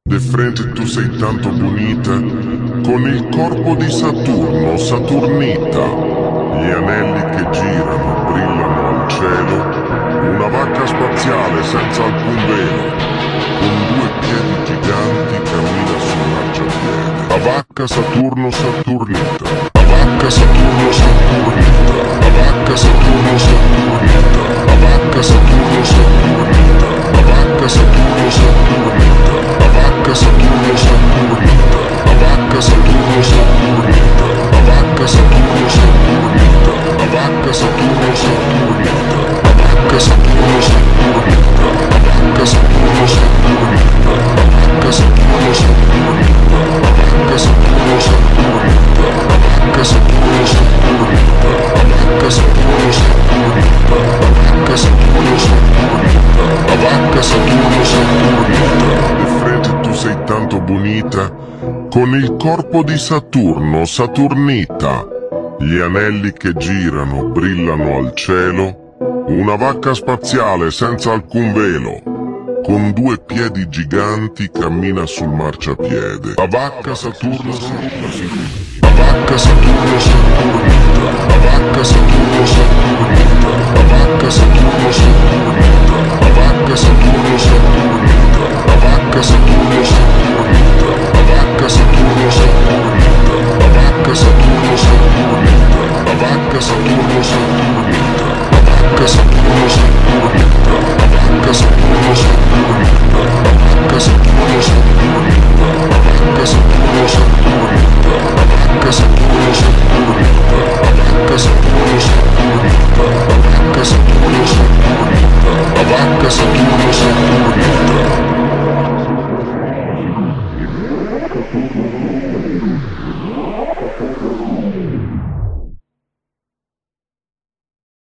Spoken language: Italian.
De frente tu sei tanto bonita, con il corpo di Saturno, Saturnita, gli anelli che girano, brillano al cielo, una vacca spaziale senza alcun velo, con due piedi giganti cammina sul marciapiede. La vacca Saturno, Saturnita, la vacca Saturno, Saturnita, la vacca Saturno, Saturnita, la vacca Saturno, Saturnita, la vacca Saturno, Saturnita, la vacca Saturno, Saturnita, la vacca Saturno, Saturnita, la vacca Saturno, Saturnita, la vacca Saturno, Saturnita, la vacca Saturno, Saturnita, la vacca Saturno, Saturnita, la vacca Saturno, Saturnita, la vacca Saturno, Saturnita, la vacca Saturno, Saturnita, la vacca Saturno, Saturnita, la vacca Saturno, Saturnita, la vacca Saturno, Saturnita. De frente tu sei tanto bonita, con il corpo di Saturno, Saturnita, gli anelli che girano, brillano al cielo, una vacca spaziale senza alcun velo, con due piedi giganti cammina sul marciapiede. La vacca Saturno, la vacca Saturno, Saturnita, la vacca Saturno, Saturnita, la vacca Saturno, Saturnita, la vacca Saturno, Saturnita, la vacca Saturno, Saturnita, la vacca Saturno, Saturnita, la vacca Saturno, Saturnita, la vacca Saturno, Saturnita, la vacca Saturno, Saturnita, la vacca Saturno, Saturnita, la vacca Saturno, Saturnita, la vacca Saturno, Saturnita, la vacca Saturno, Saturnita, la vacca Saturno, Saturnita, la vacca Saturno, Saturnita, la vacca Saturno, Saturnita.